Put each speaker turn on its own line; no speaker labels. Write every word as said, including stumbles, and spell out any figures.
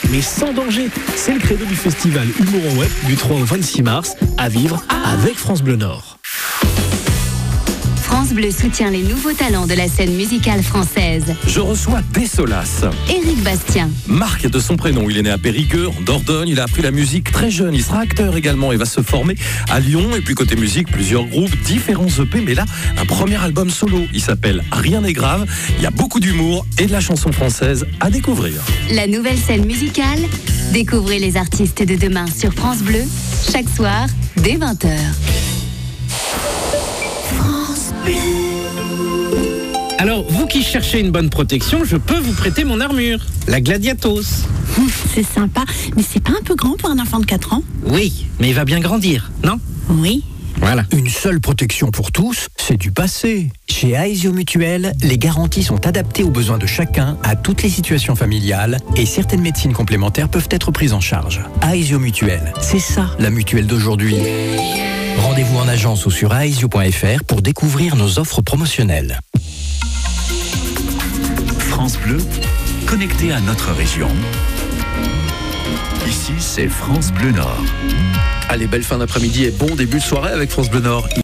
mais sans danger. C'est le credo du festival Humour en Web du trois au vingt-six mars, à vivre avec France Bleu Nord.
France Bleu soutient les nouveaux talents de la scène musicale française.
Je reçois Dessolas.
Éric Bastien.
Marc de son prénom, il est né à Périgueux, en Dordogne, il a appris la musique très jeune, il sera acteur également, il va se former à Lyon, et puis côté musique, plusieurs groupes, différents E P, mais là, un premier album solo, il s'appelle Rien n'est grave, il y a beaucoup d'humour et de la chanson française à découvrir.
La nouvelle scène musicale, découvrez les artistes de demain sur France Bleu, chaque soir, dès vingt heures.
Alors, vous qui cherchez une bonne protection, je peux vous prêter mon armure, la Gladiatos.
C'est sympa, mais c'est pas un peu grand pour un enfant de quatre ans?
Oui, mais il va bien grandir, non?
Oui.
Voilà.
Une seule protection pour tous, c'est du passé. Chez Aesio Mutuel, les garanties sont adaptées aux besoins de chacun, à toutes les situations familiales, et certaines médecines complémentaires peuvent être prises en charge. Aesio Mutuel, c'est ça la mutuelle d'aujourd'hui. Rendez-vous en agence ou sur aesio point f r pour découvrir nos offres promotionnelles.
France Bleu, connecté à notre région. Ici, c'est France Bleu Nord.
Allez, belle fin d'après-midi et bon début de soirée avec France Bleu Nord.